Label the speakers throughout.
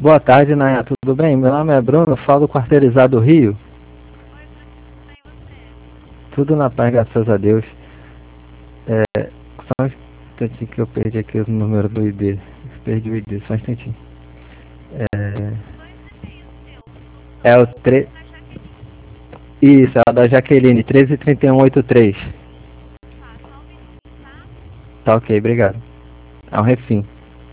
Speaker 1: Boa tarde, Naya. Tudo bem? Meu nome é Bruno, falo do Quarteirizado Rio.
Speaker 2: Oi, Bruno, tudo bem e você?
Speaker 1: Tudo na paz, graças a Deus. Só um instantinho que eu perdi aqui o número do ID. Perdi o ID, só um instantinho.
Speaker 2: São dois e-mails seus, o do
Speaker 1: É o
Speaker 2: Bruno e
Speaker 1: 3.
Speaker 2: o da Jaqueline.
Speaker 1: Isso, é o da Jaqueline, 133183.
Speaker 2: Tá, só um minutinho, tá?
Speaker 1: Tá ok, obrigado. É um refim.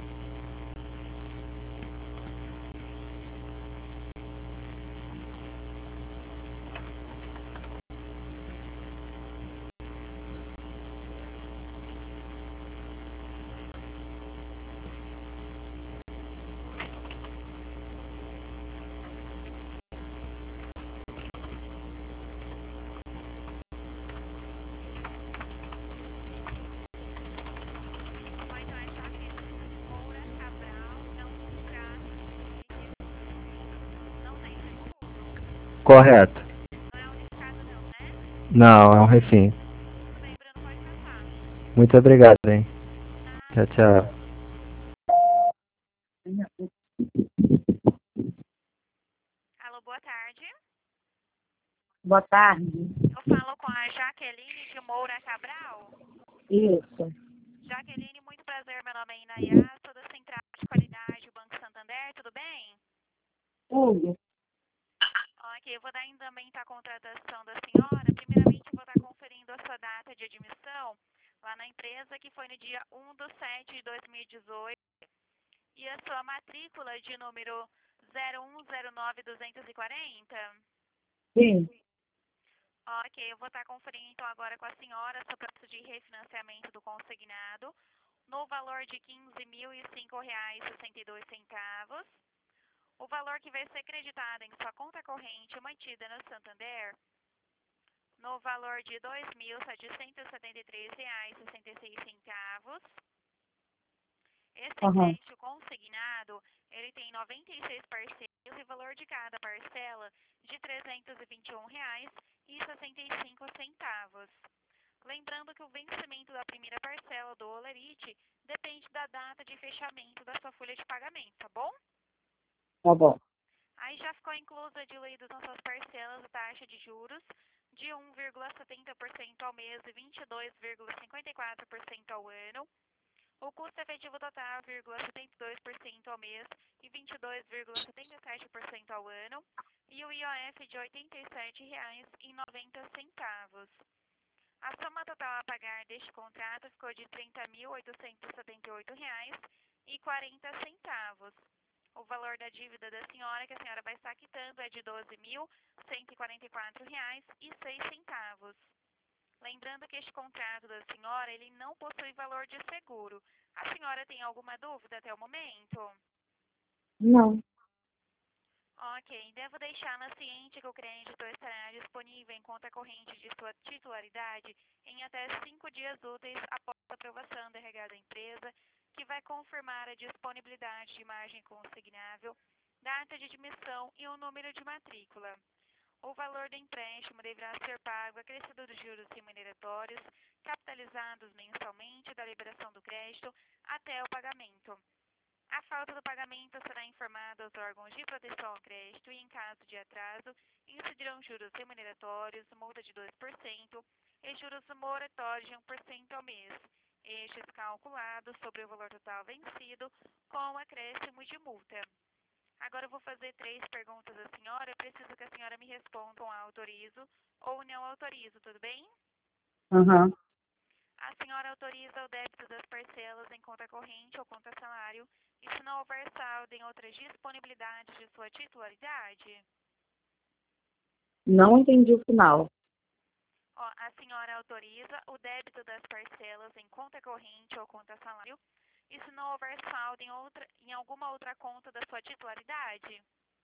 Speaker 2: Ó, então é Jaqueline Moura Cabral, não com traço de refinançamento. Não tem seguro?
Speaker 1: Correto.
Speaker 2: Não é um riscado não, né?
Speaker 1: Não, é um refim.
Speaker 2: Tudo bem, Bruno, pode passar.
Speaker 1: Muito obrigado, hein? Tchau,
Speaker 2: Nada.
Speaker 1: tchau.
Speaker 2: Alô, boa tarde.
Speaker 3: Boa tarde.
Speaker 2: Eu falo com a Jaqueline de Moura Cabral.
Speaker 3: Isso.
Speaker 2: Jaqueline, muito prazer, meu nome é Inayá, sou da Central de Qualidade do Banco Santander, tudo bem?
Speaker 3: Tudo.
Speaker 2: Ok, eu vou dar andamento à contratação da senhora. Primeiramente, eu vou estar conferindo a sua data de admissão lá na empresa, que foi no dia 1/7/2018, e a sua matrícula de número 0109240.
Speaker 3: Sim.
Speaker 2: Ok, eu vou estar conferindo então agora com a senhora sobre o processo de refinanciamento do consignado no valor de R$ 15.005,62. O valor que vai ser creditado em sua conta corrente mantida no Santander no valor de R$ 2.773,66. Esse
Speaker 3: Aham.
Speaker 2: crédito consignado, ele tem 96 parcelas e o valor de cada parcela de R$ 321,65. Lembrando que o vencimento da primeira parcela do Olerite depende da data de fechamento da sua folha de pagamento, tá bom?
Speaker 3: Tá bom.
Speaker 2: Aí já ficou inclusa diluídos nas suas parcelas a taxa de juros de 1,70% ao mês e 22,54% ao ano. O custo efetivo total, 0,72% ao mês e 22,77% ao ano. E o IOF de R$ 87,90. A soma total a pagar deste contrato ficou de R$ 30.878,40. O valor da dívida da senhora, que a senhora vai estar quitando, é de R$ 12.144,06. Lembrando que este contrato da senhora, ele não possui valor de seguro. A senhora tem alguma dúvida até o momento?
Speaker 3: Não.
Speaker 2: Ok, devo deixá-la ciente que o crédito estará disponível em conta corrente de sua titularidade em até 5 dias úteis após a aprovação da RH da empresa, que vai confirmar a disponibilidade de margem consignável, data de admissão e o número de matrícula. O valor do empréstimo deverá ser pago acrescido dos juros remuneratórios, capitalizados mensalmente da liberação do crédito até o pagamento. A falta do pagamento será informada aos órgãos de proteção ao crédito e, em caso de atraso, incidirão juros remuneratórios, multa de 2% e juros moratórios de 1% ao mês, estes calculados sobre o valor total vencido com acréscimo de multa. Agora eu vou fazer 3 perguntas à senhora. Eu preciso que a senhora me responda com autorizo ou não autorizo, tudo bem?
Speaker 3: Aham.
Speaker 2: A senhora autoriza o débito das parcelas em conta corrente ou conta salário e se não houver saldo em outras disponibilidades de sua titularidade?
Speaker 3: Não entendi o final.
Speaker 2: Ó, a senhora autoriza o débito das parcelas em conta corrente ou conta salário e se não houver saldo em alguma outra conta da sua titularidade?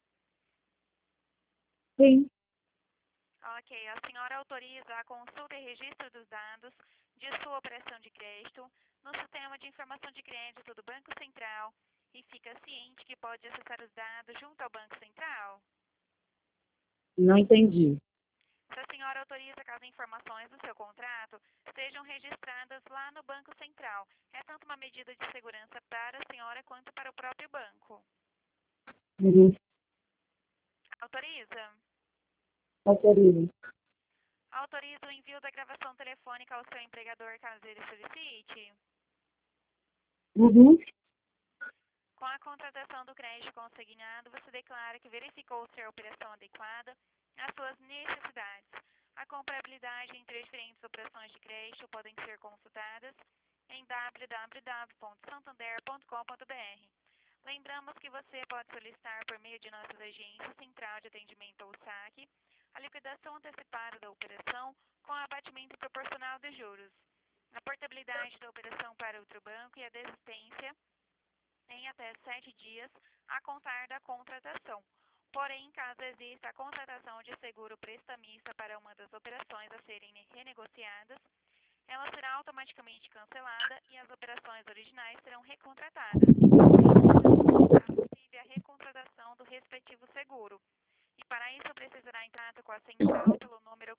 Speaker 3: Sim.
Speaker 2: Ok, a senhora autoriza a consulta e registro dos dados de sua operação de crédito no sistema de informação de crédito do Banco Central e fica ciente que pode acessar os dados junto ao Banco Central?
Speaker 3: Não entendi.
Speaker 2: Se a senhora autoriza que as informações do seu contrato sejam registradas lá no Banco Central, é tanto uma medida de segurança para a senhora quanto para o próprio banco.
Speaker 3: Uhum.
Speaker 2: Autoriza?
Speaker 3: Autorizo.
Speaker 2: Autoriza o envio da gravação telefônica ao seu empregador caso ele solicite?
Speaker 3: Uhum.
Speaker 2: Com a contratação do crédito consignado, você declara que verificou ser a operação adequada às suas necessidades. A comparabilidade entre diferentes operações de crédito podem ser consultadas em www.santander.com.br. Lembramos que você pode solicitar por meio de nossas agências Central de Atendimento ou SAC a liquidação antecipada da operação com abatimento proporcional de juros, a portabilidade da operação para outro banco e a desistência em até 7 dias a contar da contratação. Porém, caso exista a contratação de seguro prestamista para uma das operações a serem renegociadas, ela será automaticamente cancelada e as operações originais serão recontratadas. Possível a recontratação do respectivo seguro. E para isso precisará entrar com a central pelo número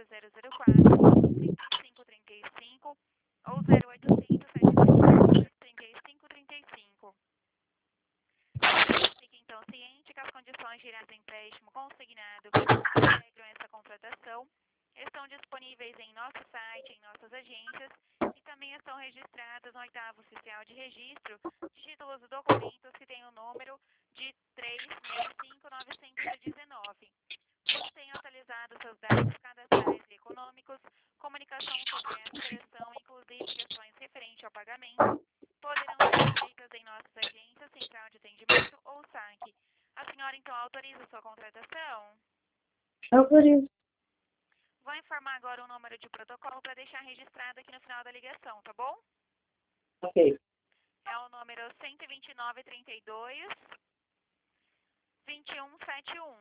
Speaker 2: 4004-3535 ou 0800 3535. Fique então ciente que as condições gerais do empréstimo consignado que integram essa contratação estão disponíveis em nosso site, em nossas agências e também estão registradas no 8º Oficial de Registro de Títulos e Documentos que tem o número de 365919. Você tem atualizado seus dados cadastrais e econômicos, comunicação sobre essa operação, inclusive questões referentes ao pagamento, poderão ser feitas em nossas agências, Central de Atendimento ou SAC. A senhora, então, autoriza sua contratação?
Speaker 3: Autorizo.
Speaker 2: Vou informar agora o número de protocolo para deixar registrado aqui no final da ligação, tá bom?
Speaker 3: Ok.
Speaker 2: É o número 129-32-2171.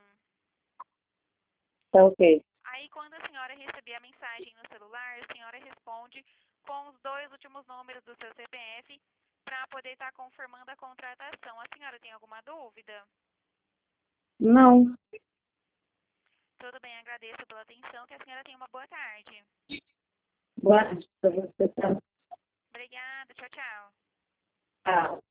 Speaker 3: Tá ok.
Speaker 2: Aí, quando a senhora receber a mensagem no celular, a senhora responde com os 2 últimos números do seu CPF para poder estar confirmando a contratação. A senhora tem alguma dúvida?
Speaker 3: Não.
Speaker 2: Tudo bem, agradeço pela atenção, que a senhora tenha uma boa tarde.
Speaker 3: Boa noite pra você.
Speaker 2: Obrigada, tchau, tchau.
Speaker 3: Tchau.